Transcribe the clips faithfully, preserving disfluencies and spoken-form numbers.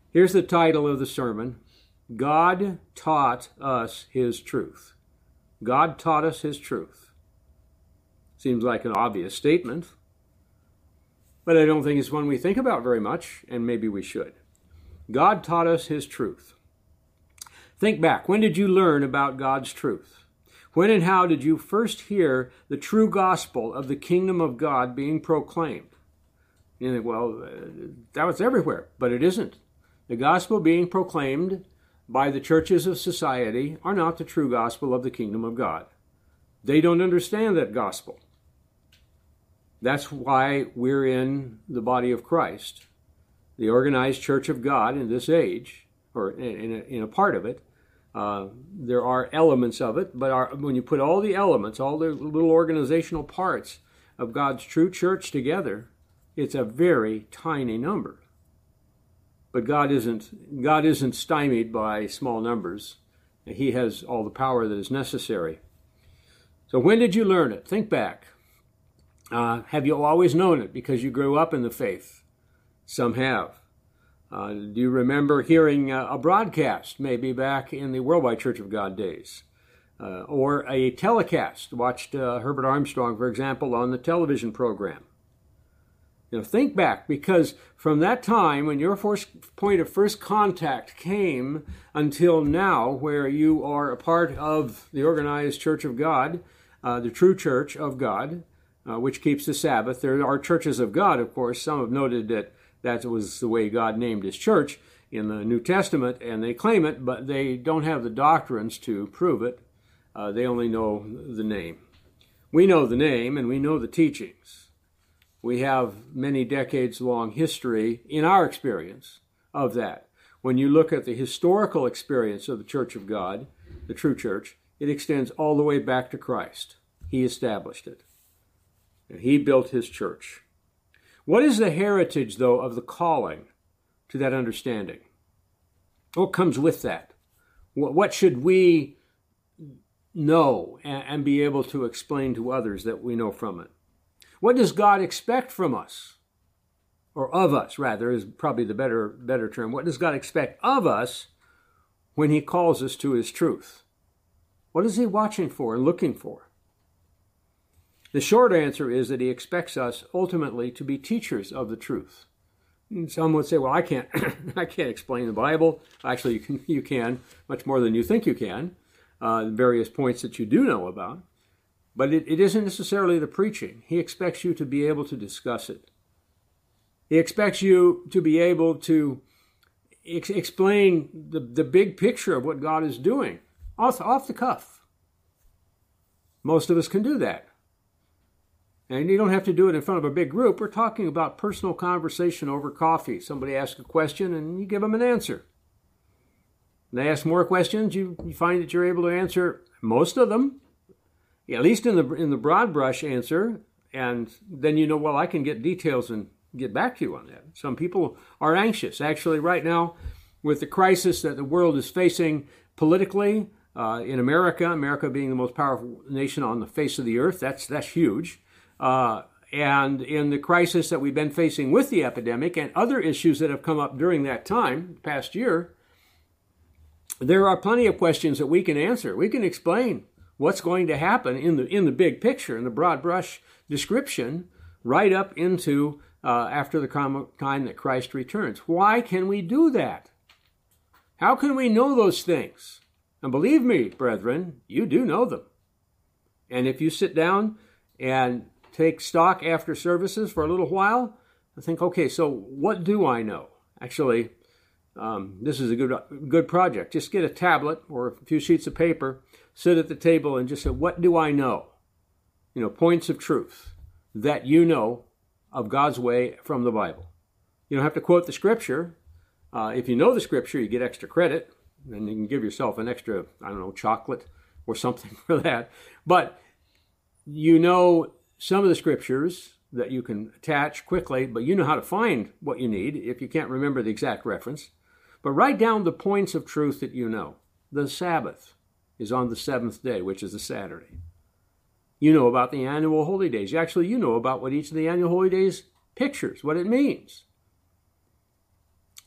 Here's the title of the sermon: God taught us his truth. God taught us his truth. Seems like an obvious statement, but I don't think it's one we think about very much, and maybe we should. God taught us his truth. Think back. When did you learn about God's truth? When and how did you first hear the true gospel of the kingdom of God being proclaimed? You think, well, that was everywhere, but it isn't. The gospel being proclaimed by the churches of society are not the true gospel of the kingdom of God. They don't understand that gospel. That's why we're in the body of Christ, the organized church of God in this age, or in a, in a part of it. Uh, there are elements of it, but our, when you put all the elements, all the little organizational parts of God's true church together, it's a very tiny number. But God isn't, God isn't stymied by small numbers. He has all the power that is necessary. So when did you learn it? Think back. Uh, have you always known it because you grew up in the faith? Some have. Uh, do you remember hearing uh, a broadcast, maybe back in the Worldwide Church of God days? Uh, or a telecast, watched uh, Herbert Armstrong, for example, on the television program? You know, think back, because from that time when your first point of first contact came until now, where you are a part of the organized church of God, uh, the true church of God, uh, which keeps the Sabbath. There are churches of God, of course. Some have noted that that was the way God named his church in the New Testament, and they claim it, but they don't have the doctrines to prove it. Uh, they only know the name. We know the name, and we know the teachings. We have many decades-long history, in our experience, of that. When you look at the historical experience of the Church of God, the true church, it extends all the way back to Christ. He established it. And he built his church. What is the heritage, though, of the calling to that understanding? What comes with that? What should we know and be able to explain to others that we know from it? What does God expect from us? Or of us, rather, is probably the better, better term. What does God expect of us when he calls us to his truth? What is he watching for and looking for? The short answer is that he expects us ultimately to be teachers of the truth. And some would say, well, I can't, I can't explain the Bible. Actually, you can, you can much more than you think you can, uh, various points that you do know about. But it, it isn't necessarily the preaching. He expects you to be able to discuss it. He expects you to be able to ex- explain the, the big picture of what God is doing off, off the cuff. Most of us can do that. And you don't have to do it in front of a big group. We're talking about personal conversation over coffee. Somebody asks a question and you give them an answer. And they ask more questions, you, you find that you're able to answer most of them, at least in the in the broad brush answer, and then you know, well, I can get details and get back to you on that. Some people are anxious. Actually, right now, with the crisis that the world is facing politically, uh, in America, America being the most powerful nation on the face of the earth, that's that's huge. Uh, and in the crisis that we've been facing with the epidemic and other issues that have come up during that time, past year, there are plenty of questions that we can answer. We can explain what's going to happen in the in the big picture, in the broad brush description, right up into uh, after the time that Christ returns. Why can we do that? How can we know those things? And believe me, brethren, you do know them. And if you sit down and take stock after services for a little while, I think, okay, so what do I know? Actually, um, this is a good good project. Just get a tablet or a few sheets of paper, sit at the table and just say, what do I know? You know, points of truth that you know of God's way from the Bible. You don't have to quote the scripture. Uh, if you know the scripture, you get extra credit, and you can give yourself an extra, I don't know, chocolate or something for that. But you know some of the scriptures that you can attach quickly, but you know how to find what you need if you can't remember the exact reference. But write down the points of truth that you know. The Sabbath is on the seventh day, which is a Saturday. You know about the annual holy days. Actually, you know about what each of the annual holy days pictures, what it means.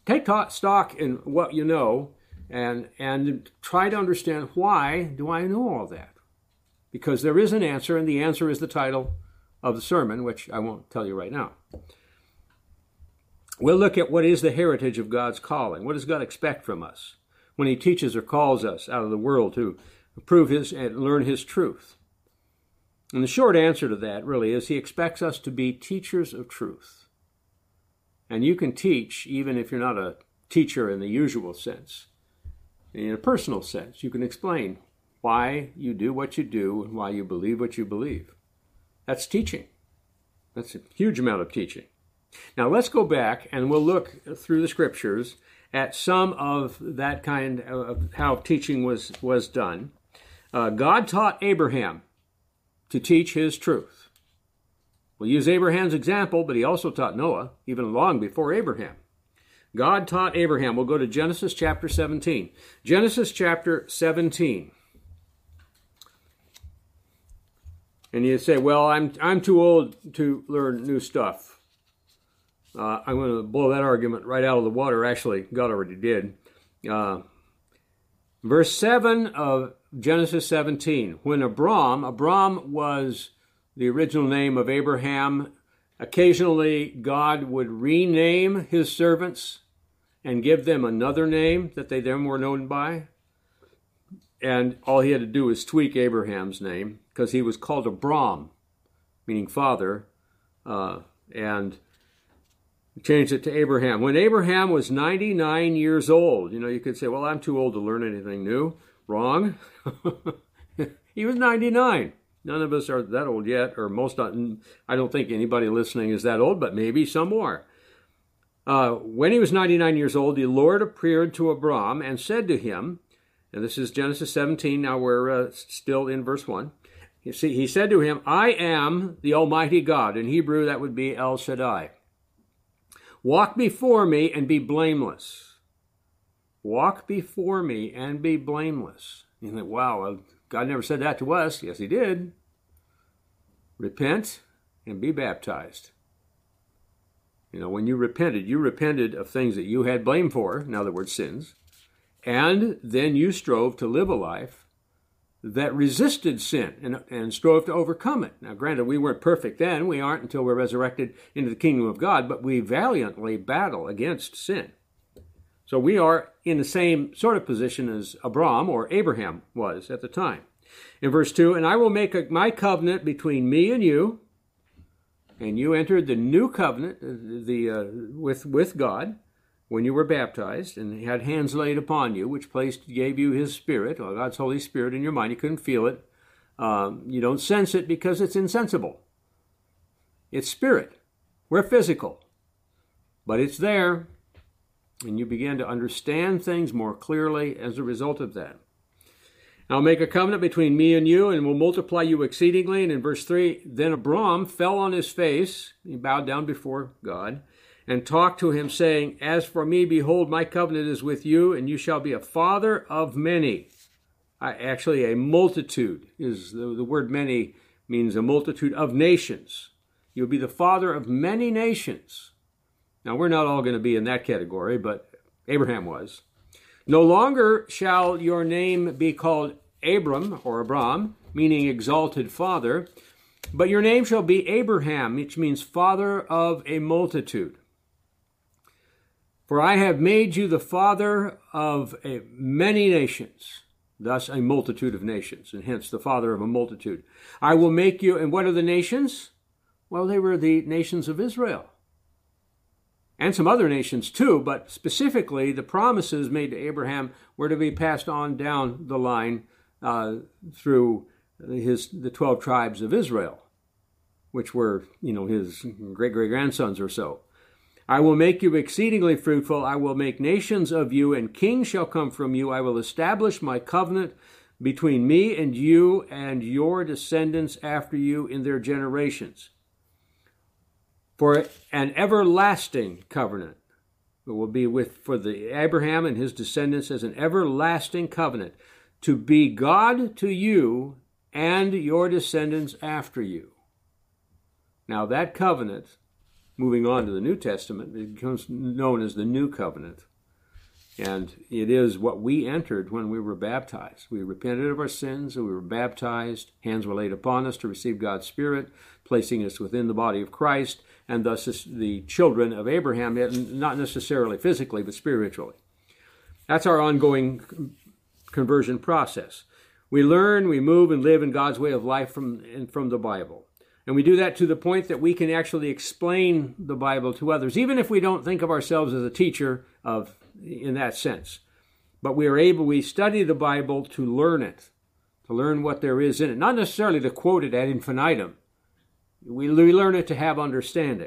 take stock in what you know and, and try to understand, why do I know all that? Because there is an answer, and the answer is the title of the sermon, which I won't tell you right now. We'll look at what is the heritage of God's calling. What does God expect from us when he teaches or calls us out of the world to prove his and learn his truth? And the short answer to that really is he expects us to be teachers of truth. And you can teach even if you're not a teacher in the usual sense. In a personal sense, you can explain why you do what you do and why you believe what you believe. That's teaching. That's a huge amount of teaching. Now let's go back and we'll look through the scriptures at some of that kind of how teaching was, was done. Uh, God taught Abraham to teach his truth. We'll use Abraham's example, but he also taught Noah, even long before Abraham. God taught Abraham. We'll go to Genesis chapter seventeen. Genesis chapter seventeen. And you say, well, I'm I'm too old to learn new stuff. Uh, I'm going to blow that argument right out of the water. Actually, God already did. Uh, verse seven of Genesis seventeen. When Abram, Abram was the original name of Abraham. Occasionally, God would rename his servants and give them another name that they then were known by. And all he had to do was tweak Abraham's name, because he was called Abram, meaning father, uh, and changed it to Abraham. When Abraham was ninety-nine years old, you know, you could say, well, I'm too old to learn anything new. Wrong. He was ninety-nine. None of us are that old yet, or most, I don't think anybody listening is that old, but maybe some more. Uh, when he was ninety-nine years old, the Lord appeared to Abram and said to him, and this is Genesis seventeen, now we're uh, still in verse one. You see, he said to him, I am the Almighty God. In Hebrew, that would be El Shaddai. Walk before me and be blameless. Walk before me and be blameless. You think, wow, God never said that to us. Yes, he did. Repent and be baptized. You know, when you repented, you repented of things that you had blame for, in other words, sins, and then you strove to live a life that resisted sin and, and strove to overcome it. Now, granted, we weren't perfect then. We aren't until we're resurrected into the kingdom of God, but we valiantly battle against sin. So we are in the same sort of position as Abram or Abraham was at the time. In verse two, and I will make a, my covenant between me and you, and you entered the new covenant the uh, with, with God when you were baptized and had hands laid upon you, which placed gave you his Spirit, or God's Holy Spirit in your mind. You couldn't feel it. Um, you don't sense it because it's insensible. It's spirit. We're physical. But it's there. And you begin to understand things more clearly as a result of that. I'll make a covenant between me and you, and will multiply you exceedingly. And in verse three, then Abram fell on his face. He bowed down before God and talked to him, saying, as for me, behold, my covenant is with you, and you shall be a father of many. I, actually, a multitude is the, the word many means a multitude of nations. You'll be the father of many nations. Now, we're not all going to be in that category, but Abraham was. No longer shall your name be called Abram or Abram, meaning exalted father, but your name shall be Abraham, which means father of a multitude. For I have made you the father of a many nations, thus a multitude of nations, and hence the father of a multitude. I will make you, and what are the nations? Well, they were the nations of Israel. And some other nations too, but specifically the promises made to Abraham were to be passed on down the line uh, through his the twelve tribes of Israel, which were, you know, his great-great-grandsons or so. I will make you exceedingly fruitful. I will make nations of you, and kings shall come from you. I will establish my covenant between me and you and your descendants after you in their generations. For an everlasting covenant. It will be with for the Abraham and his descendants as an everlasting covenant, to be God to you and your descendants after you. Now that covenant moving on to the New Testament, it becomes known as the New Covenant. And it is what we entered when we were baptized. We repented of our sins and we were baptized. Hands were laid upon us to receive God's Spirit, placing us within the body of Christ, and thus the children of Abraham, not necessarily physically, but spiritually. That's our ongoing conversion process. We learn, we move, and live in God's way of life from, from the Bible. And we do that to the point that we can actually explain the Bible to others, even if we don't think of ourselves as a teacher of in that sense. But we are able, we study the Bible to learn it, to learn what there is in it, not necessarily to quote it ad infinitum. We, we learn it to have understanding.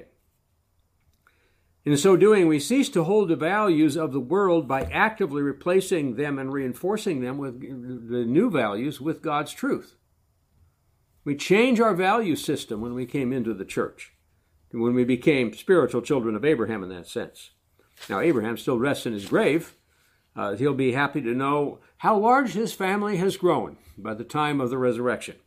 In so doing, we cease to hold the values of the world by actively replacing them and reinforcing them with the new values with God's truth. We change our value system when we came into the church, when we became spiritual children of Abraham in that sense. Now, Abraham still rests in his grave. Uh, he'll be happy to know how large his family has grown by the time of the resurrection.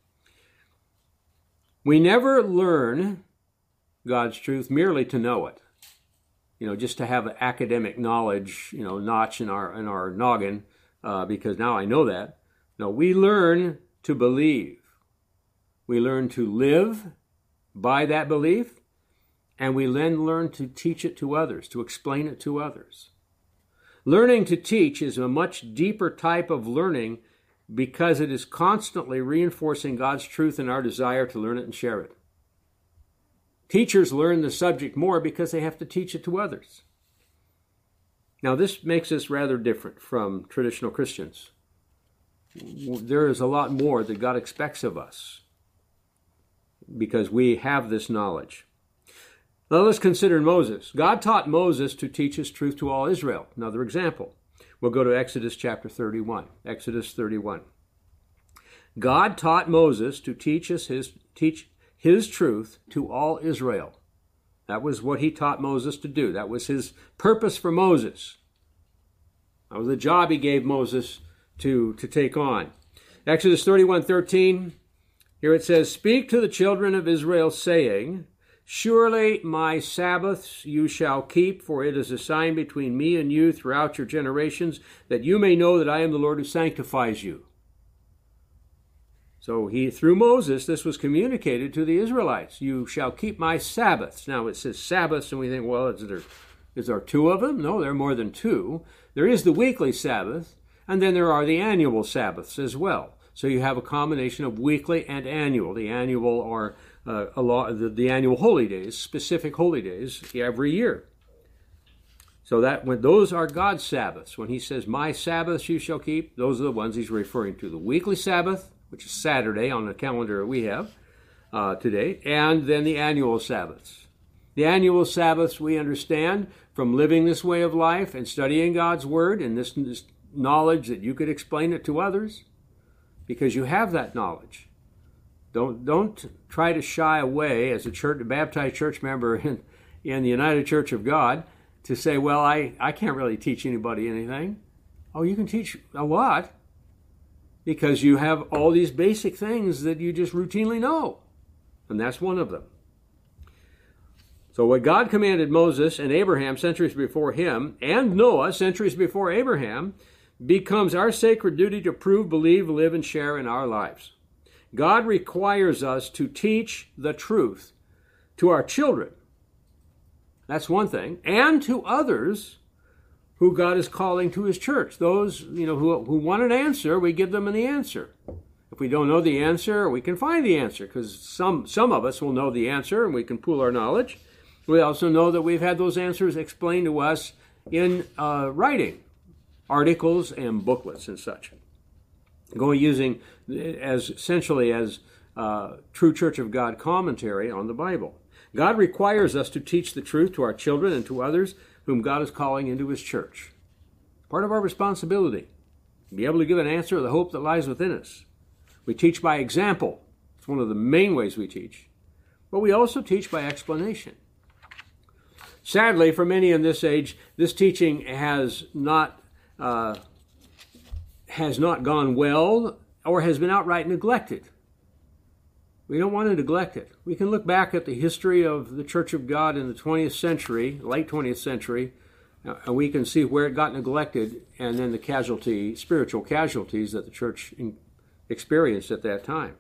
We never learn God's truth merely to know it, you know, just to have an academic knowledge, you know, notch in our in our noggin, uh, because now I know that. No, we learn to believe. We learn to live by that belief. And we then learn to teach it to others, to explain it to others. Learning to teach is a much deeper type of learning because it is constantly reinforcing God's truth in our desire to learn it and share it. Teachers learn the subject more because they have to teach it to others. Now, this makes us rather different from traditional Christians. There is a lot more that God expects of us because we have this knowledge. Now let's consider Moses. God taught Moses to teach his truth to all Israel. Another example. We'll go to Exodus chapter thirty-one. Exodus thirty-one. God taught Moses to teach us his teach his truth to all Israel. That was what he taught Moses to do. That was his purpose for Moses. That was the job he gave Moses to, to take on. Exodus thirty-one thirteen. Here it says, "Speak to the children of Israel, saying, Surely my Sabbaths you shall keep, for it is a sign between me and you throughout your generations, that you may know that I am the Lord who sanctifies you." So he, through Moses, this was communicated to the Israelites. You shall keep my Sabbaths. Now it says Sabbaths, and we think, well, is there, is there two of them? No, there are more than two. There is the weekly Sabbath, and then there are the annual Sabbaths as well. So you have a combination of weekly and annual. The annual are Uh, a lot, the, the annual holy days, specific holy days every year. So that when those are God's Sabbaths, when he says, "My Sabbaths you shall keep," those are the ones he's referring to. The weekly Sabbath, which is Saturday on the calendar we have uh, today, and then the annual Sabbaths. The annual Sabbaths we understand from living this way of life and studying God's Word and this, this knowledge that you could explain it to others because you have that knowledge. Don't don't try to shy away as a church, a baptized church member in, in the United Church of God to say, well, I, I can't really teach anybody anything. Oh, you can teach a lot because you have all these basic things that you just routinely know. And that's one of them. So what God commanded Moses and Abraham centuries before him, and Noah centuries before Abraham, becomes our sacred duty to prove, believe, live, and share in our lives. God requires us to teach the truth to our children. That's one thing. And to others who God is calling to his church. Those, you know, who, who want an answer, we give them the answer. If we don't know the answer, we can find the answer, because some, some of us will know the answer and we can pool our knowledge. We also know that we've had those answers explained to us in uh, writing, articles and booklets and such. Going using as essentially as uh, True Church of God commentary on the Bible. God requires us to teach the truth to our children and to others whom God is calling into his church. Part of our responsibility, be able to give an answer to the hope that lies within us. We teach by example. It's one of the main ways we teach. But we also teach by explanation. Sadly, for many in this age, this teaching has not uh, has not gone well or has been outright neglected. We don't want to neglect it. We can look back at the history of the Church of God in the twentieth century, late twentieth century, and we can see where it got neglected and then the casualty, spiritual casualties that the church experienced at that time.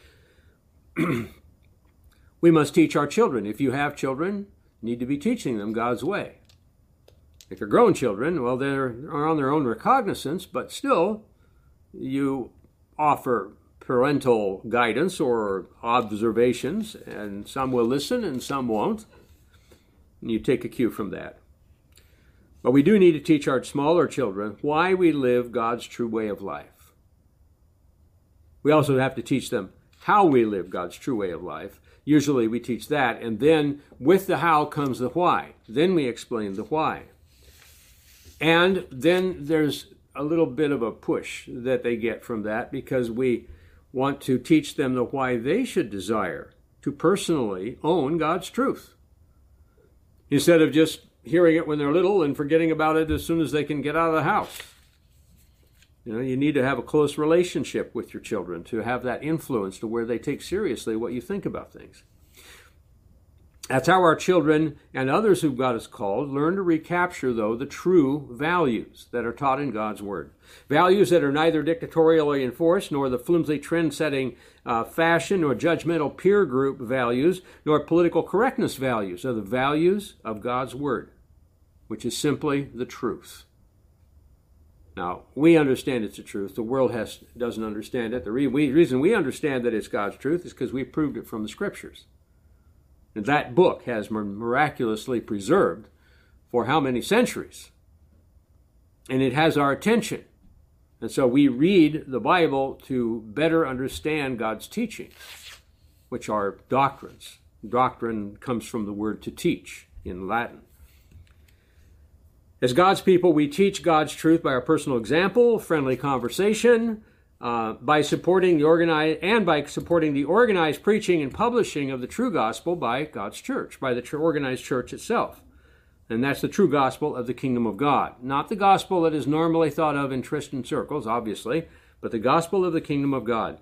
We must teach our children. If you have children, you need to be teaching them God's way. If you're grown children, well, they're on their own recognizance, but still, you offer parental guidance or observations, and some will listen and some won't. And you take a cue from that. But we do need to teach our smaller children why we live God's true way of life. We also have to teach them how we live God's true way of life. Usually we teach that, and then with the how comes the why. Then we explain the why. And then there's a little bit of a push that they get from that, because we want to teach them the why they should desire to personally own God's truth, instead of just hearing it when they're little and forgetting about it as soon as they can get out of the house. You know, you need to have a close relationship with your children to have that influence to where they take seriously what you think about things. That's how our children and others who God has called learn to recapture, though, the true values that are taught in God's Word. Values that are neither dictatorially enforced, nor the flimsy trend-setting uh, fashion, nor judgmental peer group values, nor political correctness values. Are the values of God's Word, which is simply the truth. Now, we understand it's the truth. The world has doesn't understand it. The re- we, reason we understand that it's God's truth is because we proved it from the Scriptures. And that book has miraculously preserved for how many centuries? And it has our attention. And so we read the Bible to better understand God's teachings, which are doctrines. Doctrine comes from the word to teach in Latin. As God's people, we teach God's truth by our personal example, friendly conversation, Uh, by supporting the organized and by supporting the organized preaching and publishing of the true gospel by God's church, by the tr- organized church itself. And that's the true gospel of the kingdom of God. Not the gospel that is normally thought of in Christian circles, obviously, but the gospel of the kingdom of God.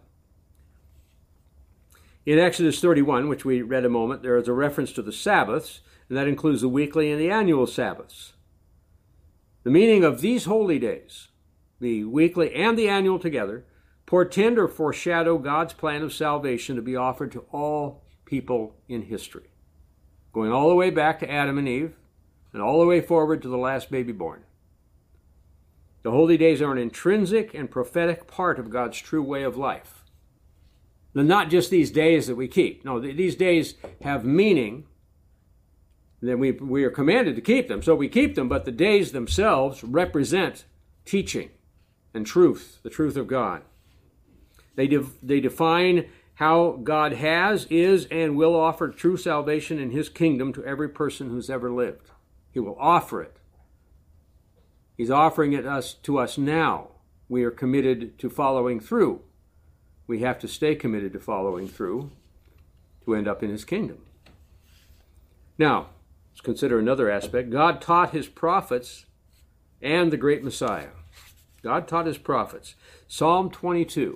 In Exodus thirty-one, which we read a moment, there is a reference to the Sabbaths, and that includes the weekly and the annual Sabbaths. The meaning of these holy days, the weekly and the annual together, portend or foreshadow God's plan of salvation to be offered to all people in history, going all the way back to Adam and Eve and all the way forward to the last baby born. The holy days are an intrinsic and prophetic part of God's true way of life. They're not just these days that we keep. No, these days have meaning. Then we, we are commanded to keep them, so we keep them, but the days themselves represent teaching and truth, the truth of God. They, de- they define how God has, is, and will offer true salvation in His kingdom to every person who's ever lived. He will offer it. He's offering it us to us now. We are committed to following through. We have to stay committed to following through to end up in His kingdom. Now, let's consider another aspect. God taught His prophets and the great Messiah. God taught His prophets. Psalm twenty-two.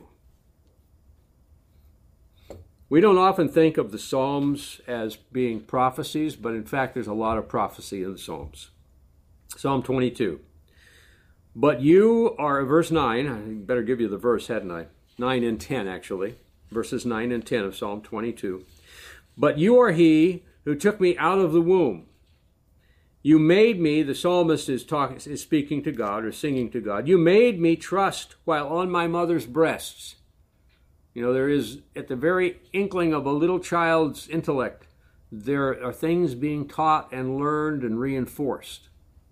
We don't often think of the Psalms as being prophecies, but in fact there's a lot of prophecy in the Psalms. Psalm twenty-two. But you are, verse nine, I better give you the verse, hadn't I? nine and ten, actually. Verses nine and ten of Psalm twenty-two. But you are He who took me out of the womb. You made me, the psalmist is talking, is speaking to God or singing to God. You made me trust while on my mother's breasts. You know, there is, at the very inkling of a little child's intellect, there are things being taught and learned and reinforced.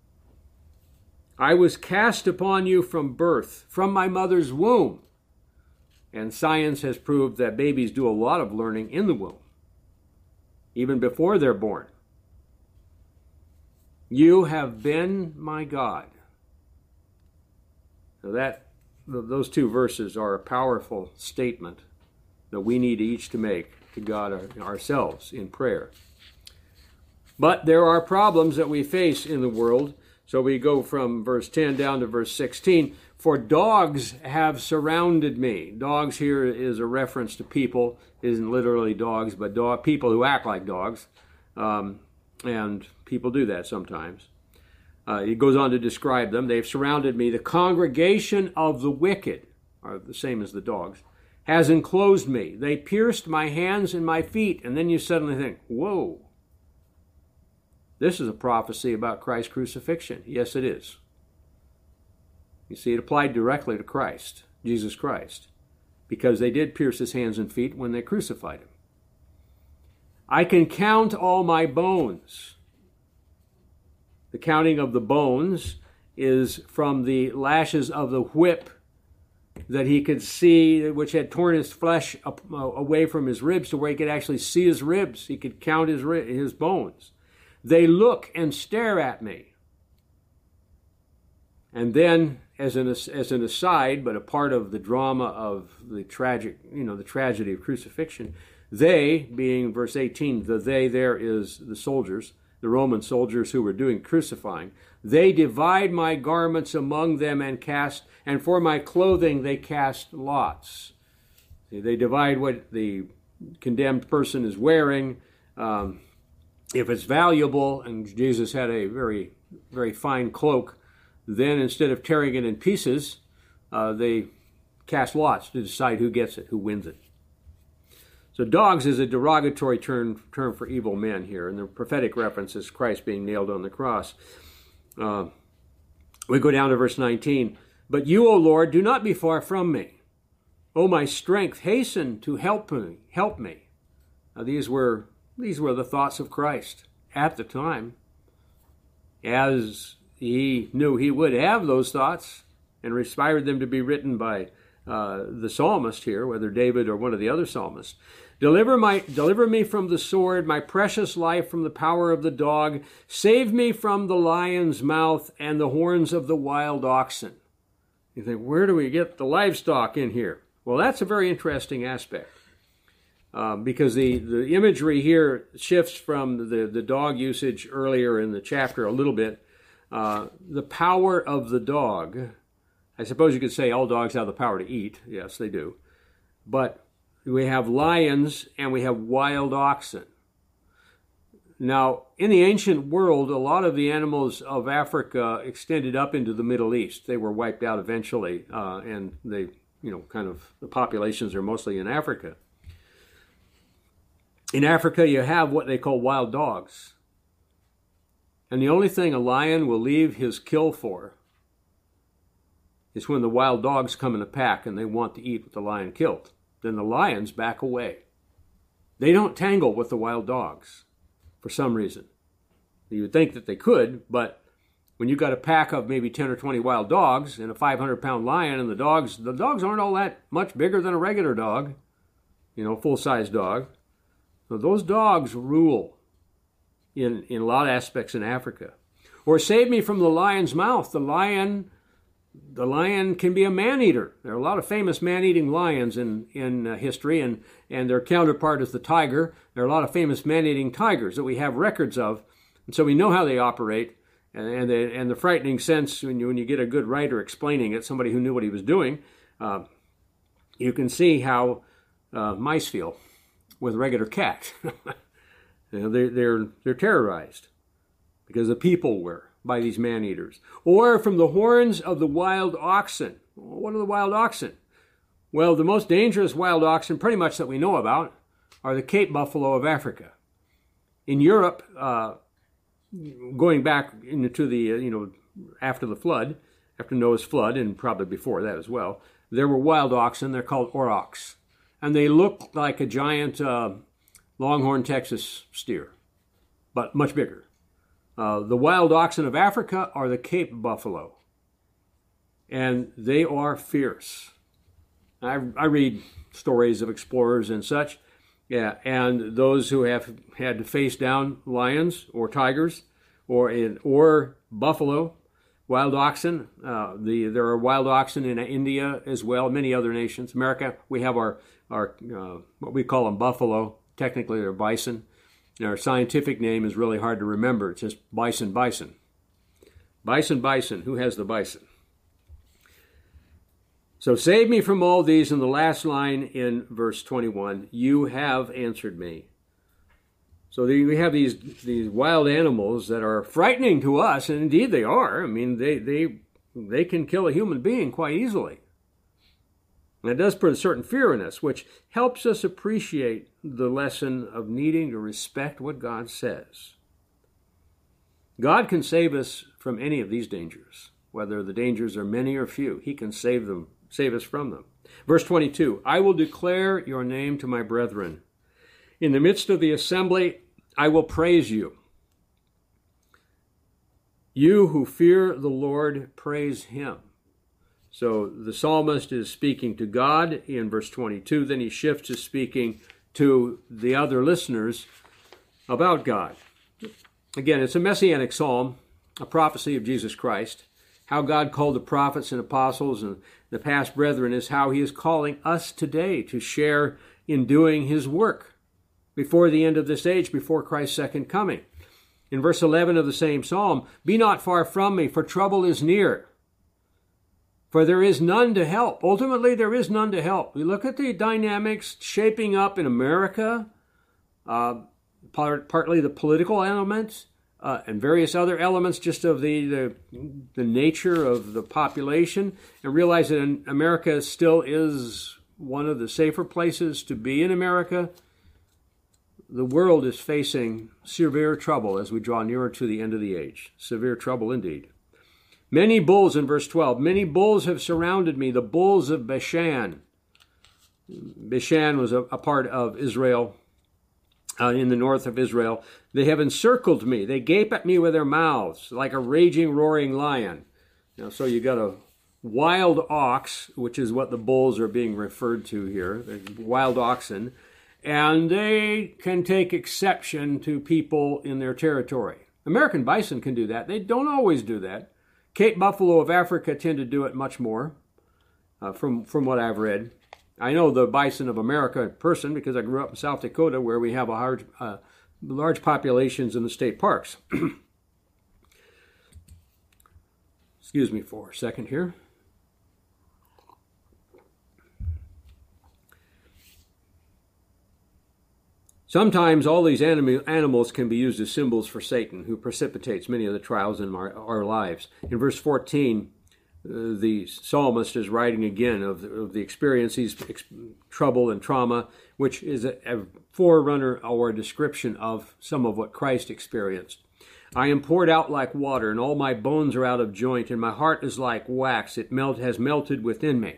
I was cast upon you from birth, from my mother's womb. And science has proved that babies do a lot of learning in the womb, even before they're born. You have been my God. So that those two verses are a powerful statement that we need each to make to God ourselves in prayer. But there are problems that we face in the world, So we go from verse ten down to verse sixteen. For dogs have surrounded me. Dogs here is a reference to people. It isn't literally dogs, but dog, people who act like dogs. Um, and people do that sometimes. Uh, he goes on to describe them. They've surrounded me. The congregation of the wicked, are the same as the dogs, has enclosed me. They pierced my hands and my feet. And then you suddenly think, whoa, this is a prophecy about Christ's crucifixion. Yes, it is. You see, it applied directly to Christ, Jesus Christ, because they did pierce his hands and feet when they crucified him. I can count all my bones. The counting of the bones is from the lashes of the whip that he could see, which had torn his flesh up, uh, away from his ribs to where he could actually see his ribs. He could count his, his bones. They look and stare at me. And then, as an, as an aside, but a part of the drama of the tragic, you know, the tragedy of crucifixion, they, being verse eighteen, the they there is the soldiers, the Roman soldiers who were doing crucifying, they divide my garments among them and cast, and for my clothing they cast lots. They divide what the condemned person is wearing. Um, if it's valuable, and Jesus had a very, very fine cloak, then instead of tearing it in pieces, uh, they cast lots to decide who gets it, who wins it. So dogs is a derogatory term, term for evil men here, and the prophetic reference is Christ being nailed on the cross. Uh, we go down to verse nineteen. But you, O Lord, do not be far from me. O my strength, hasten to help me. Help me. Now, these were these were the thoughts of Christ at the time, as he knew he would have those thoughts, and inspired them to be written by uh, the psalmist here, whether David or one of the other psalmists. Deliver my, deliver me from the sword, my precious life from the power of the dog. Save me from the lion's mouth and the horns of the wild oxen. You think, where do we get the livestock in here? Well, that's a very interesting aspect. Um, because the, the imagery here shifts from the, the dog usage earlier in the chapter a little bit. Uh, the power of the dog, I suppose you could say all dogs have the power to eat. Yes, they do. But we have lions and we have wild oxen. Now, in the ancient world, a lot of the animals of Africa extended up into the Middle East. They were wiped out eventually, uh, and they, you know, kind of, the populations are mostly in Africa. In Africa, you have what they call wild dogs. And the only thing a lion will leave his kill for is when the wild dogs come in a pack and they want to eat what the lion killed. Then the lions back away. They don't tangle with the wild dogs for some reason. You would think that they could, but when you've got a pack of maybe ten or twenty wild dogs and a five hundred pound lion, and the dogs, the dogs aren't all that much bigger than a regular dog, you know, full-size dog. So those dogs rule in, in a lot of aspects in Africa. Or save me from the lion's mouth. The lion, the lion can be a man-eater. There are a lot of famous man-eating lions in, in uh, history, and, and their counterpart is the tiger. There are a lot of famous man-eating tigers that we have records of, and so we know how they operate. And, and, the, and the frightening sense, when you, when you get a good writer explaining it, somebody who knew what he was doing, uh, you can see how uh, mice feel with a regular cat. You know, they're, they're, they're terrorized because the people were by these man-eaters. Or from the horns of the wild oxen. What are the wild oxen? Well, the most dangerous wild oxen, pretty much that we know about, are the Cape buffalo of Africa. In Europe, uh, going back into the, uh, you know, after the flood, after Noah's flood, and probably before that as well, there were wild oxen. They're called aurochs. And they look like a giant uh, longhorn Texas steer, but much bigger. Uh, the wild oxen of Africa are the Cape buffalo, and they are fierce. I, I read stories of explorers and such, yeah, and those who have had to face down lions or tigers or in, or buffalo, wild oxen. Uh, the there are wild oxen in India as well, many other nations. America, we have our our uh, what we call them buffalo. Technically, they're bison. And our scientific name is really hard to remember. It's just bison bison. Bison, bison. Who has the bison? So save me from all these. In the last line in verse twenty-one, you have answered me. So we have these these wild animals that are frightening to us, and indeed they are. I mean, they they they can kill a human being quite easily. And it does put a certain fear in us, which helps us appreciate the lesson of needing to respect what God says. God can save us from any of these dangers, whether the dangers are many or few. He can save them, save us from them. Verse twenty-two, I will declare your name to my brethren. In the midst of the assembly, I will praise you. You who fear the Lord, praise him. So the psalmist is speaking to God in verse twenty-two. Then he shifts to speaking to the other listeners about God. Again, it's a messianic psalm, a prophecy of Jesus Christ. How God called the prophets and apostles and the past brethren is how he is calling us today to share in doing his work before the end of this age, before Christ's second coming. In verse eleven of the same psalm, be not far from me, for trouble is near. For there is none to help. Ultimately, there is none to help. We look at the dynamics shaping up in America, uh, part, partly the political elements, uh, and various other elements just of the, the the nature of the population, and realize that in America still is one of the safer places to be in America. The world is facing severe trouble as we draw nearer to the end of the age. Severe trouble indeed. Many bulls, in verse twelve, many bulls have surrounded me, the bulls of Bashan. Bashan was a, a part of Israel, uh, in the north of Israel. They have encircled me. They gape at me with their mouths like a raging, roaring lion. Now, so you got a wild ox, which is what the bulls are being referred to here, wild oxen, and they can take exception to people in their territory. American bison can do that. They don't always do that. Cape buffalo of Africa tend to do it much more, uh, from, from what I've read. I know the bison of America in person because I grew up in South Dakota where we have a large, uh, large populations in the state parks. Excuse me for a second here. Sometimes all these anim- animals can be used as symbols for Satan, who precipitates many of the trials in our, our lives. In verse fourteen, uh, the psalmist is writing again of the, of the experiences, ex- trouble and trauma, which is a, a forerunner or a description of some of what Christ experienced. I am poured out like water, and all my bones are out of joint, and my heart is like wax. It melt, has melted within me.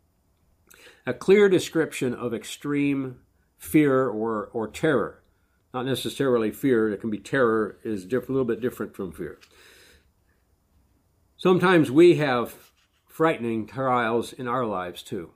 A clear description of extreme fear or, or terror. Not necessarily fear. It can be terror is diff- a little bit different from fear. Sometimes we have frightening trials in our lives too.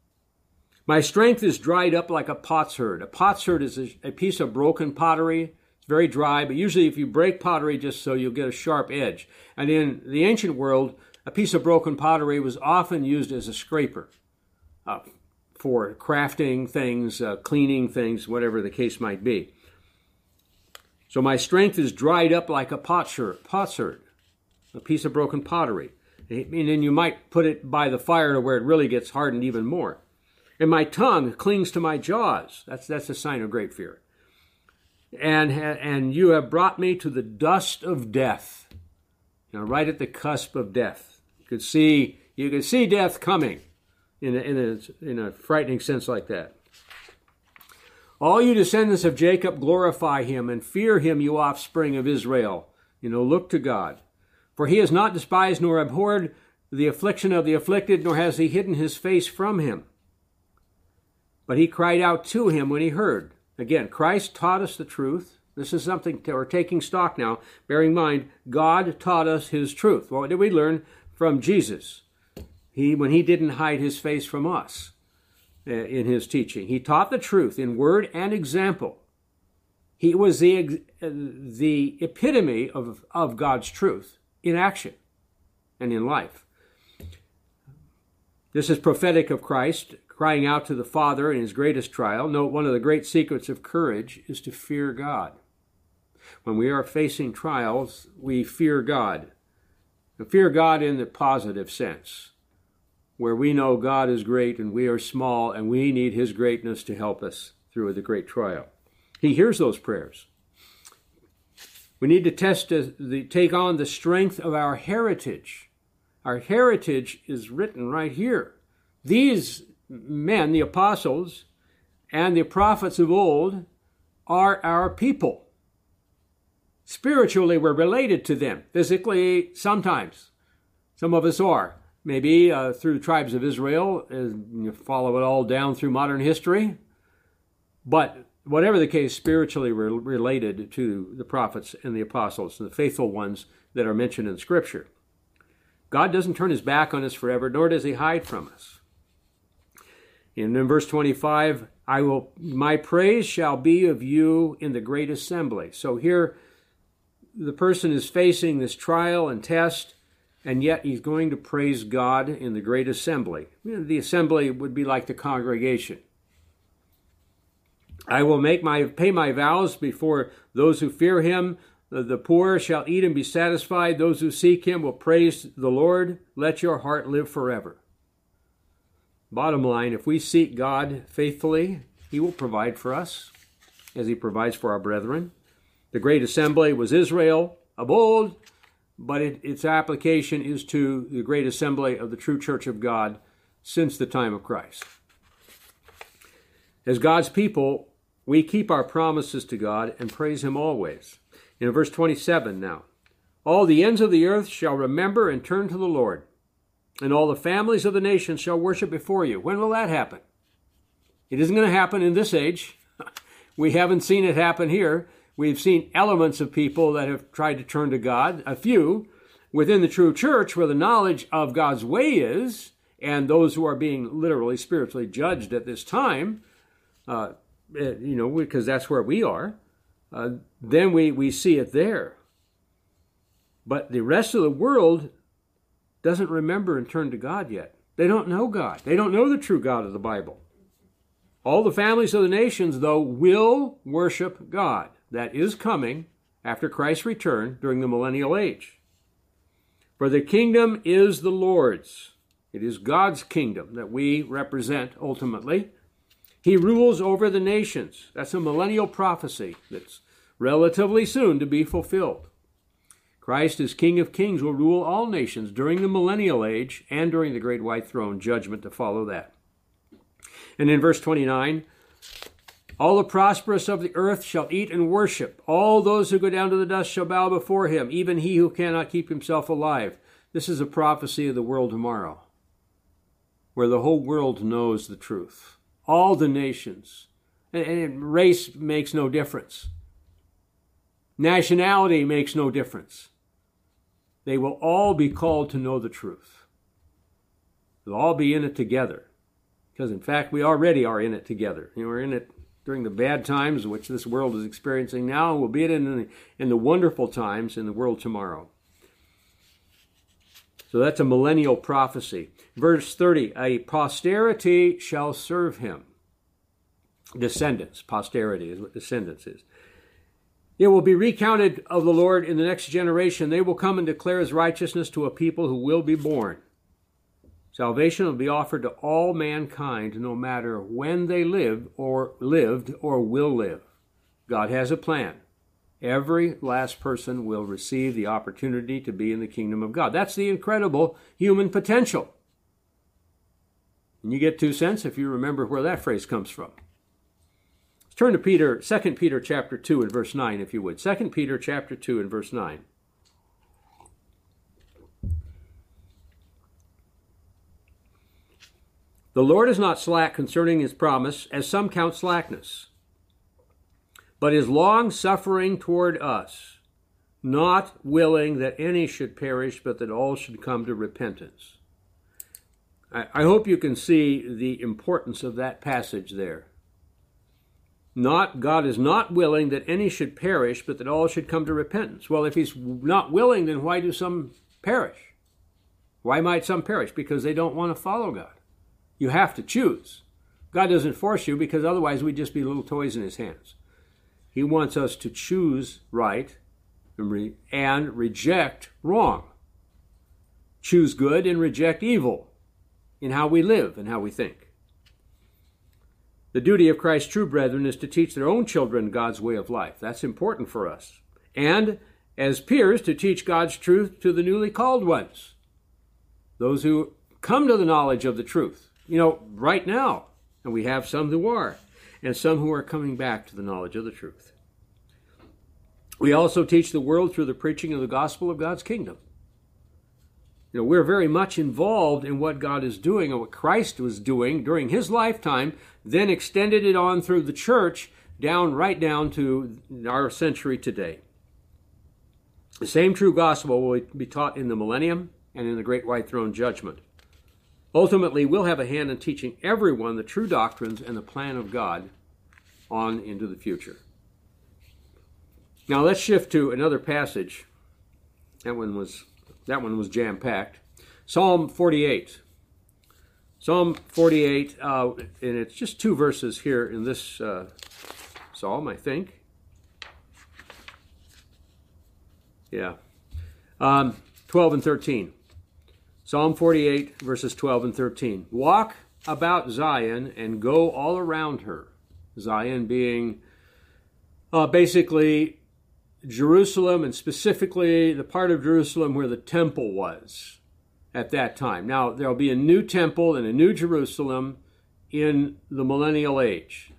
My strength is dried up like a potsherd. A potsherd is a, a piece of broken pottery. It's very dry, but usually if you break pottery just so you'll get a sharp edge. And in the ancient world, a piece of broken pottery was often used as a scraper. Uh, for crafting things, uh, cleaning things, whatever the case might be. So my strength is dried up like a potsherd, potsherd, a piece of broken pottery. And then you might put it by the fire to where it really gets hardened even more. And my tongue clings to my jaws. That's that's a sign of great fear. And, and you have brought me to the dust of death. You know, right at the cusp of death. You could see, you could see death coming. In a, in, a, in a frightening sense like that. All you descendants of Jacob, glorify him and fear him, you offspring of Israel. You know, look to God. For he has not despised nor abhorred the affliction of the afflicted, nor has he hidden his face from him. But he cried out to him when he heard. Again, Christ taught us the truth. This is something we're taking stock now. Bearing in mind, God taught us his truth. Well, what did we learn from Jesus? He, when he didn't hide his face from us uh, in his teaching. He taught the truth in word and example. He was the, uh, the epitome of, of God's truth in action and in life. This is prophetic of Christ, crying out to the Father in his greatest trial. Note, one of the great secrets of courage is to fear God. When we are facing trials, we fear God. Fear God in the positive sense, where we know God is great and we are small and we need his greatness to help us through the great trial. He hears those prayers. We need to test to the, take on the strength of our heritage. Our heritage is written right here. These men, the apostles and the prophets of old, are our people. Spiritually, we're related to them. Physically, sometimes. Some of us are. Maybe uh, through the tribes of Israel, as you follow it all down through modern history. But whatever the case, spiritually we're related to the prophets and the apostles and the faithful ones that are mentioned in Scripture. God doesn't turn his back on us forever, nor does he hide from us. And in verse twenty-five, I will, my praise shall be of you in the great assembly. So here, the person is facing this trial and test, and yet he's going to praise God in the great assembly. You know, the assembly would be like the congregation. I will make my pay my vows before those who fear him. The, the poor shall eat and be satisfied. Those who seek him will praise the Lord. Let your heart live forever. Bottom line, if we seek God faithfully, he will provide for us as he provides for our brethren. The great assembly was Israel of old, but it, its application is to the great assembly of the true church of God since the time of Christ. As God's people, we keep our promises to God and praise him always. In verse twenty-seven now, all the ends of the earth shall remember and turn to the Lord, and all the families of the nations shall worship before you. When will that happen? It isn't going to happen in this age. We haven't seen it happen here. We've seen elements of people that have tried to turn to God, a few, within the true church where the knowledge of God's way is, and those who are being literally spiritually judged at this time, uh, you know, because that's where we are, uh, then we, we see it there. But the rest of the world doesn't remember and turn to God yet. They don't know God. They don't know the true God of the Bible. All the families of the nations, though, will worship God. That is coming after Christ's return during the millennial age. For the kingdom is the Lord's. It is God's kingdom that we represent ultimately. He rules over the nations. That's a millennial prophecy that's relatively soon to be fulfilled. Christ, as King of Kings, will rule all nations during the millennial age and during the great white throne judgment to follow that. And in verse twenty-nine, all the prosperous of the earth shall eat and worship. All those who go down to the dust shall bow before him, even he who cannot keep himself alive. This is a prophecy of the world tomorrow, where the whole world knows the truth. All the nations. And race makes no difference. Nationality makes no difference. They will all be called to know the truth. They'll all be in it together. Because in fact, we already are in it together. You know, we're in it during the bad times, which this world is experiencing now, and we'll be in the, in the wonderful times in the world tomorrow. So that's a millennial prophecy. Verse thirty, a posterity shall serve him. Descendants, posterity is what descendants is. It will be recounted of the Lord in the next generation. They will come and declare his righteousness to a people who will be born. Salvation will be offered to all mankind, no matter when they live or lived or will live. God has a plan. Every last person will receive the opportunity to be in the kingdom of God. That's the incredible human potential. And you get two cents if you remember where that phrase comes from. Let's turn to Peter, Second Peter chapter two and verse nine, if you would. Second Peter chapter two and verse nine. The Lord is not slack concerning his promise, as some count slackness, but is long-suffering toward us, not willing that any should perish, but that all should come to repentance. I, I hope you can see the importance of that passage there. Not, God is not willing that any should perish, but that all should come to repentance. Well, if he's not willing, then why do some perish? Why might some perish? Because they don't want to follow God. You have to choose. God doesn't force you, because otherwise we'd just be little toys in his hands. He wants us to choose right and, re- and reject wrong. choose good and reject evil in how we live and how we think. The duty of Christ's true brethren is to teach their own children God's way of life. That's important for us. And as peers, to teach God's truth to the newly called ones, those who come to the knowledge of the truth, you know, right now. And we have some who are, and some who are coming back to the knowledge of the truth. We also teach the world through the preaching of the gospel of God's kingdom. You know, we're very much involved in what God is doing and what Christ was doing during his lifetime, then extended it on through the church, down right down to our century today. The same true gospel will be taught in the millennium and in the great white throne judgment. Ultimately, we'll have a hand in teaching everyone the true doctrines and the plan of God on into the future. Now let's shift to another passage. That one was that one was jam-packed. Psalm forty-eight. Psalm forty-eight, uh, and it's just two verses here in this uh, psalm, I think. Yeah. Um, twelve and thirteen. Psalm forty-eight, verses twelve and thirteen. Walk about Zion and go all around her. Zion being uh, basically Jerusalem, and specifically the part of Jerusalem where the temple was at that time. Now, there'll be a new temple and a new Jerusalem in the millennial age.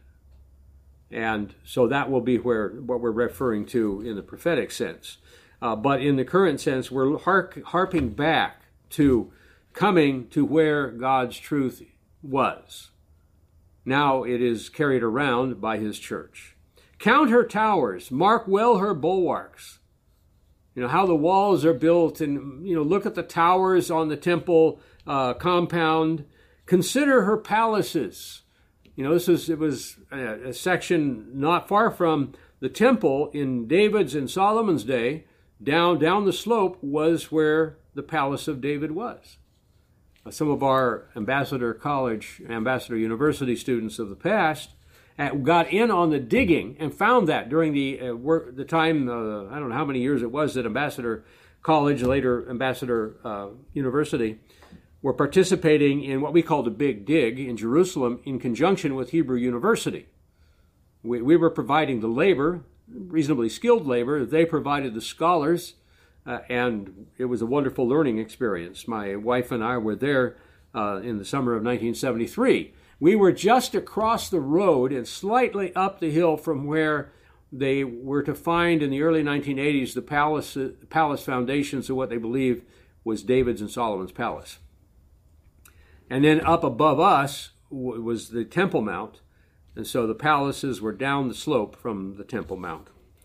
And so that will be where what we're referring to in the prophetic sense. Uh, but in the current sense, we're hark, harping back to coming to where God's truth was. Now it is carried around by his church. Count her towers, mark well her bulwarks. You know, how the walls are built, and, you know, look at the towers on the temple uh, compound. Consider her palaces. You know, this is, it was a, a section not far from the temple in David's and Solomon's day. Down, down the slope was where the palace of David was. Uh, some of our Ambassador College, Ambassador University students of the past uh, got in on the digging and found that during the uh, work, the time, uh, I don't know how many years it was that Ambassador College, later Ambassador uh, University, were participating in what we called a big dig in Jerusalem in conjunction with Hebrew University. We, we were providing the labor, reasonably skilled labor. They provided the scholars, uh, and it was a wonderful learning experience. My wife and I were there uh, in the summer of nineteen seventy-three. We were just across the road and slightly up the hill from where they were to find in the early nineteen eighties the palace, uh, palace foundations of what they believe was David's and Solomon's palace. And then up above us w- was the Temple Mount. And so the palaces were down the slope from the Temple Mount.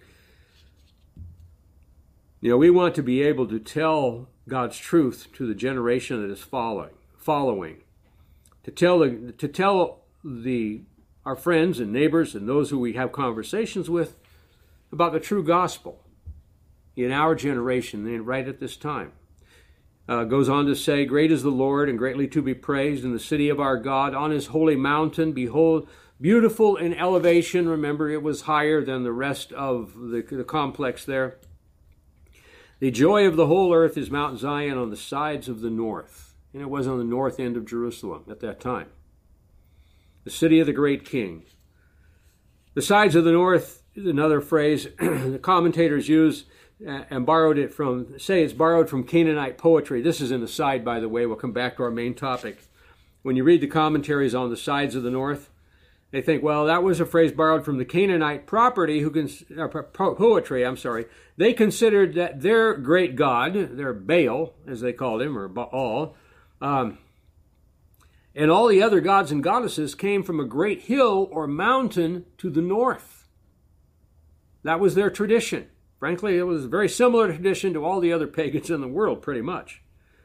You know, we want to be able to tell God's truth to the generation that is following, following. To tell the, to tell the our friends and neighbors and those who we have conversations with about the true gospel in our generation and right at this time. Uh, goes on to say, great is the Lord and greatly to be praised in the city of our God, on his holy mountain. Behold, beautiful in elevation. Remember, it was higher than the rest of the, the complex there. The joy of the whole earth is Mount Zion on the sides of the north. And it was on the north end of Jerusalem at that time. The city of the great king. The sides of the north is another phrase the commentators use and borrowed it from, say it's borrowed from Canaanite poetry. This is an aside, by the way. We'll come back to our main topic. When you read the commentaries on the sides of the north, they think, well, that was a phrase borrowed from the Canaanite property, who can, uh, poetry, I'm sorry. They considered that their great god, their Baal, as they called him, or Baal, um, and all the other gods and goddesses came from a great hill or mountain to the north. That was their tradition. Frankly, it was a very similar tradition to all the other pagans in the world, pretty much.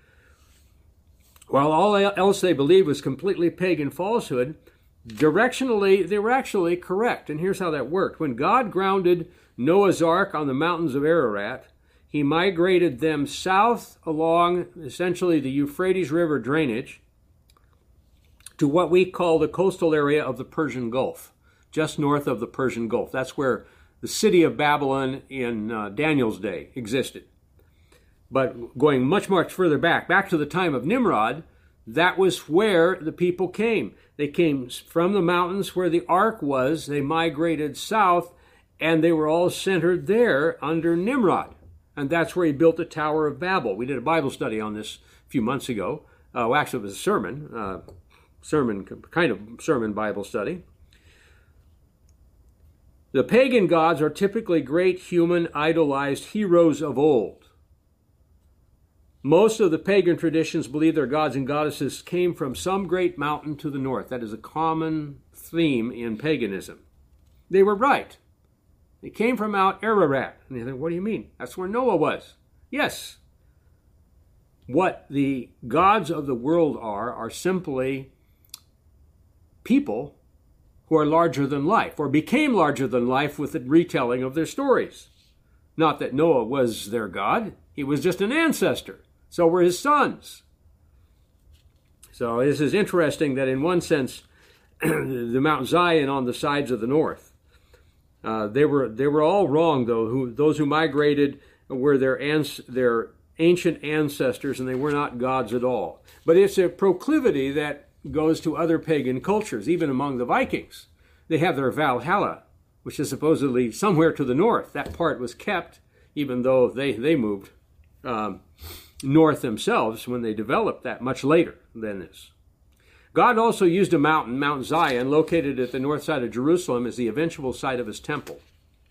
While all else they believed was completely pagan falsehood, directionally, they were actually correct. And here's how that worked. When God grounded Noah's Ark on the mountains of Ararat, he migrated them south along, essentially, the Euphrates River drainage to what we call the coastal area of the Persian Gulf, just north of the Persian Gulf. That's where the city of Babylon in uh, Daniel's day existed. But going much, much further back, back to the time of Nimrod, that was where the people came. They came from the mountains where the ark was. They migrated south, and they were all centered there under Nimrod. And that's where he built the Tower of Babel. We did a Bible study on this a few months ago. Uh, well, actually, it was a sermon, uh, sermon, kind of sermon Bible study. The pagan gods are typically great human idolized heroes of old. Most of the pagan traditions believe their gods and goddesses came from some great mountain to the north. That is a common theme in paganism. They were right. They came from Mount Ararat. And you think, what do you mean? That's where Noah was. Yes. What the gods of the world are, are simply people who are larger than life, or became larger than life with the retelling of their stories. Not that Noah was their god. He was just an ancestor. So were his sons. So this is interesting that in one sense, the Mount Zion on the sides of the north, uh, they were they were all wrong, though. Who, those who migrated were their, ans- their ancient ancestors, and they were not gods at all. But it's a proclivity that goes to other pagan cultures, even among the Vikings. They have their Valhalla, which is supposedly somewhere to the north. That part was kept, even though they, they moved um, north themselves when they developed that much later than this. God also used a mountain, Mount Zion, located at the north side of Jerusalem, as the eventual site of his temple.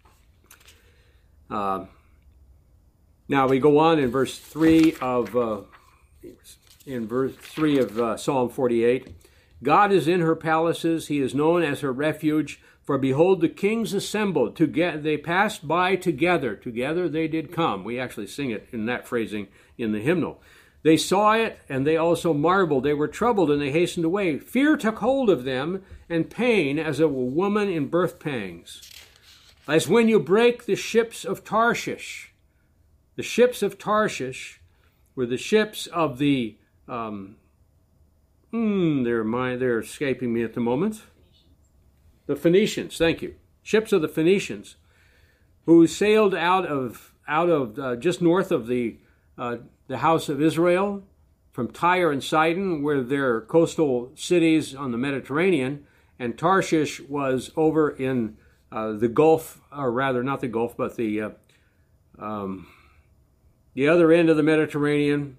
Uh, now we go on in verse three of uh, in verse three of uh, Psalm forty-eight. God is in her palaces; he is known as her refuge. For behold, the kings assembled. Together they passed by together. Together they did come. We actually sing it in that phrasing in the hymnal. They saw it, and they also marveled. They were troubled, and they hastened away. Fear took hold of them, and pain as a woman in birth pangs. As when you break the ships of Tarshish. The ships of Tarshish were the ships of the... Um, mm, they're, my, they're escaping me at the moment. The Phoenicians, thank you. Ships of the Phoenicians, who sailed out of out of uh, just north of the uh, the house of Israel, from Tyre and Sidon, where they're coastal cities on the Mediterranean, and Tarshish was over in uh, the Gulf, or rather not the Gulf, but the uh, um, the other end of the Mediterranean.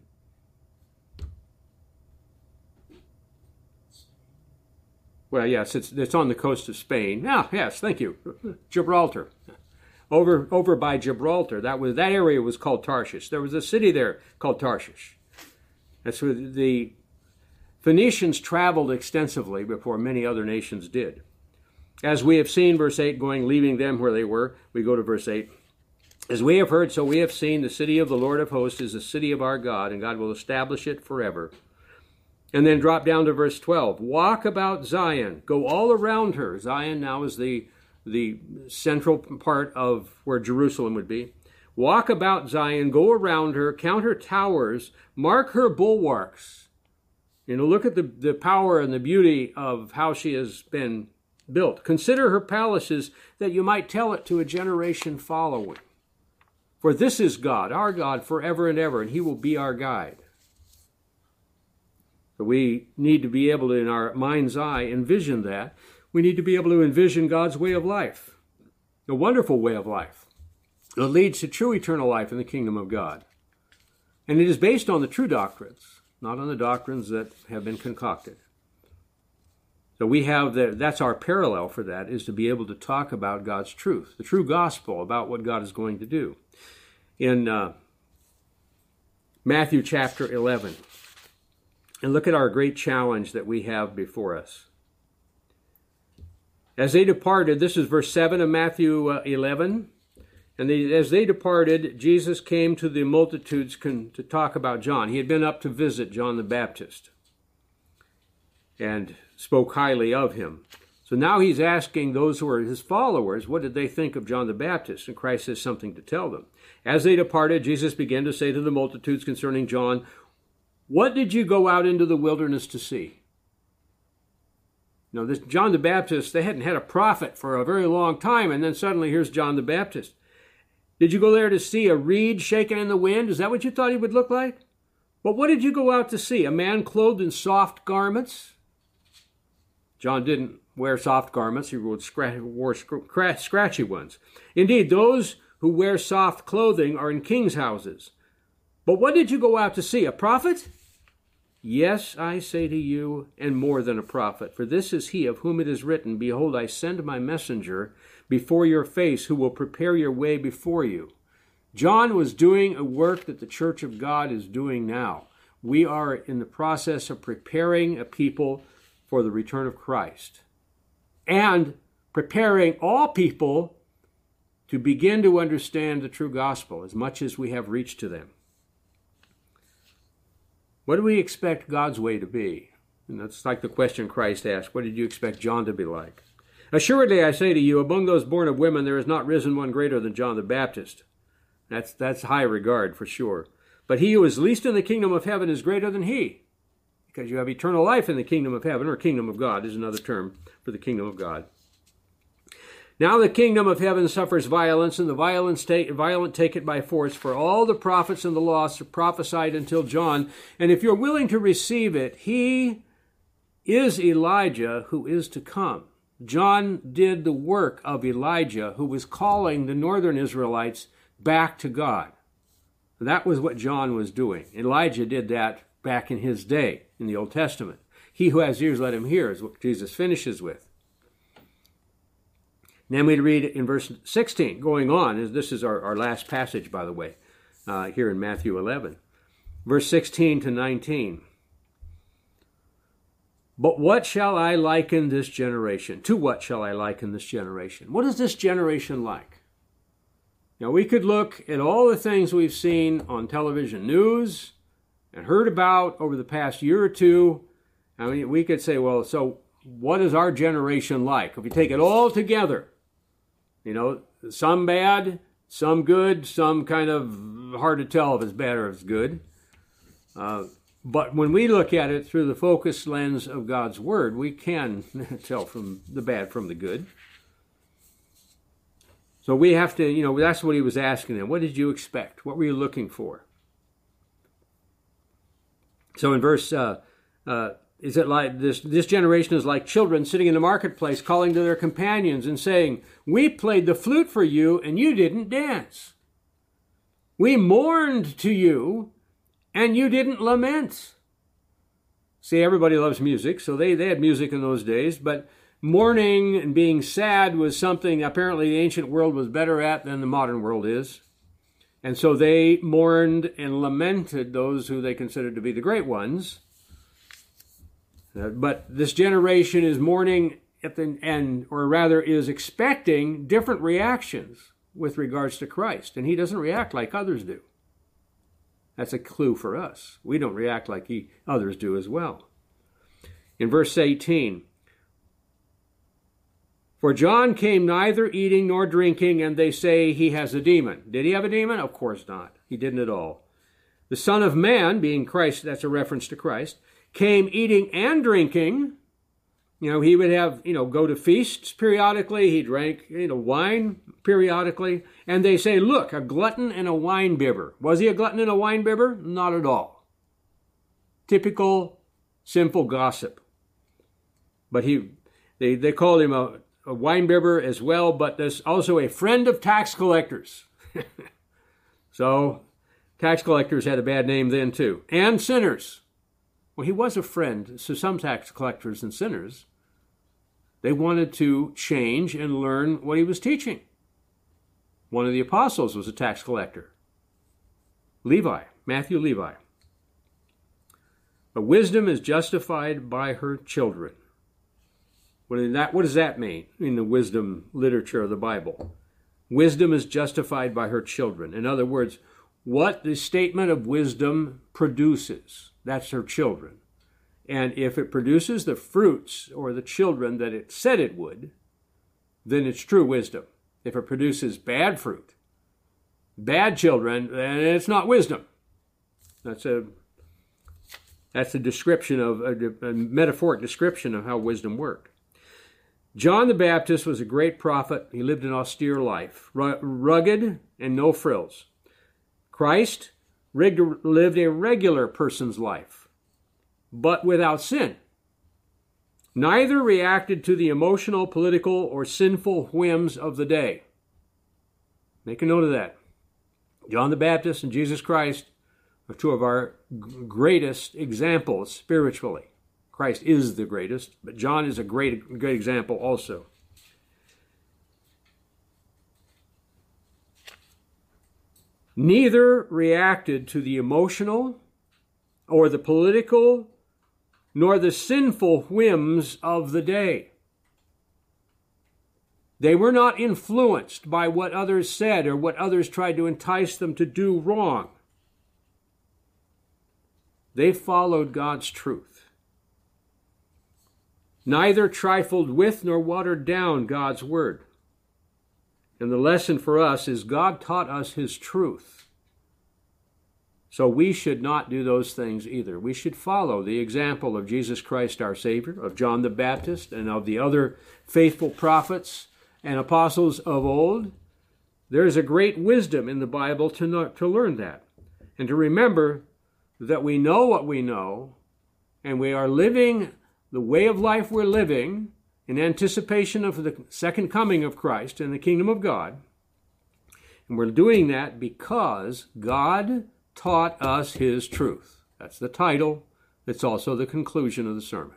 Well, yes, it's it's on the coast of Spain. Ah, yes, thank you. Gibraltar. Over over by Gibraltar. That was that area was called Tarshish. There was a city there called Tarshish. That's where the Phoenicians traveled extensively before many other nations did. As we have seen, verse eight, going, leaving them where they were, we go to verse eight. As we have heard, so we have seen, the city of the Lord of hosts is the city of our God, and God will establish it forever. And then drop down to verse twelve. Walk about Zion. Go all around her. Zion now is the, the central part of where Jerusalem would be. Walk about Zion. Go around her. Count her towers. Mark her bulwarks. You know, look at the, the power and the beauty of how she has been built. Consider her palaces, that you might tell it to a generation following. For this is God, our God, forever and ever, and he will be our guide. We need to be able to, in our mind's eye, envision that. We need to be able to envision God's way of life, a wonderful way of life that leads to true eternal life in the kingdom of God. And it is based on the true doctrines, not on the doctrines that have been concocted. So we have that, that's our parallel for that, is to be able to talk about God's truth, the true gospel about what God is going to do. In uh, Matthew chapter eleven, and look at our great challenge that we have before us. As they departed, this is verse seven of Matthew eleven, and they, as they departed, Jesus came to the multitudes con, to talk about John. He had been up to visit John the Baptist and spoke highly of him. So now he's asking those who are his followers, what did they think of John the Baptist? And Christ has something to tell them. As they departed, Jesus began to say to the multitudes concerning John, what did you go out into the wilderness to see? You know, this John the Baptist, they hadn't had a prophet for a very long time, and then suddenly here's John the Baptist. Did you go there to see a reed shaken in the wind? Is that what you thought he would look like? But what did you go out to see? A man clothed in soft garments? John didn't wear soft garments. He wore, scratch, wore scratchy ones. Indeed, those who wear soft clothing are in kings' houses. But what did you go out to see? A prophet? Yes, I say to you, and more than a prophet. For this is he of whom it is written, Behold, I send my messenger before your face, who will prepare your way before you. John was doing a work that the Church of God is doing now. We are in the process of preparing a people for the return of Christ, and preparing all people to begin to understand the true gospel as much as we have reached to them. What do we expect God's way to be? And that's like the question Christ asked, what did you expect John to be like? Assuredly, I say to you, among those born of women, there has not risen one greater than John the Baptist. That's, that's high regard for sure. But he who is least in the kingdom of heaven is greater than he. Because you have eternal life in the kingdom of heaven, or kingdom of God is another term for the kingdom of God. Now the kingdom of heaven suffers violence, and the violence take, violent take it by force. For all the prophets and the law prophesied until John. And if you're willing to receive it, he is Elijah who is to come. John did the work of Elijah, who was calling the northern Israelites back to God. That was what John was doing. Elijah did that back in his day in the Old Testament. He who has ears, let him hear, is what Jesus finishes with. Then we read in verse sixteen, going on, this is our, our last passage, by the way, uh, here in Matthew eleven. Verse sixteen to nineteen. But what shall I liken this generation? To what shall I liken this generation? What is this generation like? Now, we could look at all the things we've seen on television news and heard about over the past year or two. I mean, we could say, well, so what is our generation like? If we take it all together, you know, some bad, some good, some kind of hard to tell if it's bad or if it's good. Uh, but when we look at it through the focused lens of God's Word, we can tell from the bad from the good. So we have to, you know, that's what he was asking them. What did you expect? What were you looking for? So in verse, uh, uh, is it like this, this generation is like children sitting in the marketplace calling to their companions and saying, we played the flute for you and you didn't dance. We mourned to you and you didn't lament. See, everybody loves music, so they, they had music in those days, but mourning and being sad was something apparently the ancient world was better at than the modern world is. And so they mourned and lamented those who they considered to be the great ones. Uh, but this generation is mourning at the end, or rather is expecting different reactions with regards to Christ. And he doesn't react like others do. That's a clue for us. We don't react like he, others do as well. In verse eighteen, for John came neither eating nor drinking, and they say he has a demon. Did he have a demon? Of course not. He didn't at all. The Son of Man, being Christ, that's a reference to Christ, came eating and drinking. You know, he would have, you know, go to feasts periodically. He drank, you know, wine periodically. And they say, look, a glutton and a wine bibber. Was he a glutton and a wine bibber? Not at all. Typical, sinful gossip. But he, they, they called him a, a wine bibber as well, but there's also a friend of tax collectors. So, tax collectors had a bad name then too. And sinners. Well, he was a friend to some tax collectors and sinners. They wanted to change and learn what he was teaching. One of the apostles was a tax collector. Levi, Matthew Levi. But wisdom is justified by her children. What, that, what does that mean in the wisdom literature of the Bible? Wisdom is justified by her children. In other words, what the statement of wisdom produces, that's her children. And if it produces the fruits or the children that it said it would, then it's true wisdom. If it produces bad fruit, bad children, then it's not wisdom. That's a that's a description of a, a metaphoric description of how wisdom worked. John the Baptist was a great prophet. He lived an austere life, rugged and no frills. Christ lived a regular person's life, but without sin. Neither reacted to the emotional, political, or sinful whims of the day. Make a note of that. John the Baptist and Jesus Christ are two of our greatest examples spiritually. Christ is the greatest, but John is a great, great example also. Neither reacted to the emotional or the political nor the sinful whims of the day. They were not influenced by what others said or what others tried to entice them to do wrong. They followed God's truth. Neither trifled with nor watered down God's word. And the lesson for us is God taught us his truth. So we should not do those things either. We should follow the example of Jesus Christ our Savior, of John the Baptist, and of the other faithful prophets and apostles of old. There is a great wisdom in the Bible to, know, to learn that, and to remember that we know what we know, and we are living the way of life we're living in anticipation of the second coming of Christ and the kingdom of God. And we're doing that because God taught us his truth. That's the title. It's also the conclusion of the sermon.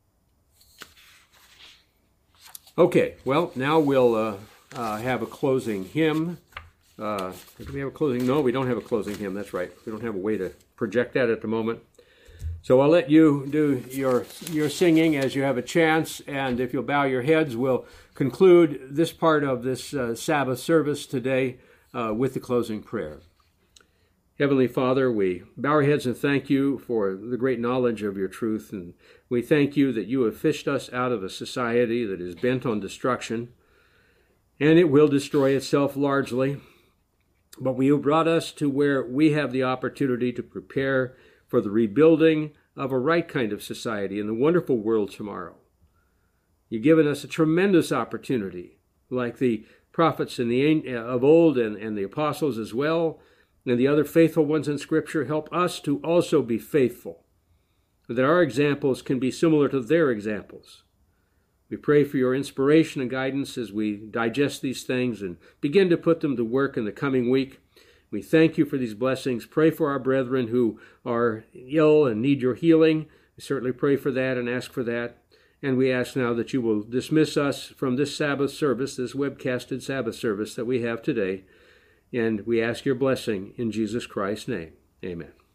Okay, well, now we'll uh, uh, have a closing hymn. Uh, do we have a closing? No, we don't have a closing hymn. That's right. We don't have a way to project that at the moment. So I'll let you do your, your singing as you have a chance, and if you'll bow your heads, we'll conclude this part of this uh, Sabbath service today uh, with the closing prayer. Heavenly Father, we bow our heads and thank you for the great knowledge of your truth, and we thank you that you have fished us out of a society that is bent on destruction, and it will destroy itself largely, but you brought us to where we have the opportunity to prepare for the rebuilding of a right kind of society in the wonderful world tomorrow. You've given us a tremendous opportunity, like the prophets in the, of old and, and the apostles as well, and the other faithful ones in Scripture. Help us to also be faithful, that our examples can be similar to their examples. We pray for your inspiration and guidance as we digest these things and begin to put them to work in the coming week. We thank you for these blessings. Pray for our brethren who are ill and need your healing. We certainly pray for that and ask for that. And we ask now that you will dismiss us from this Sabbath service, this webcasted Sabbath service that we have today. And we ask your blessing in Jesus Christ's name. Amen.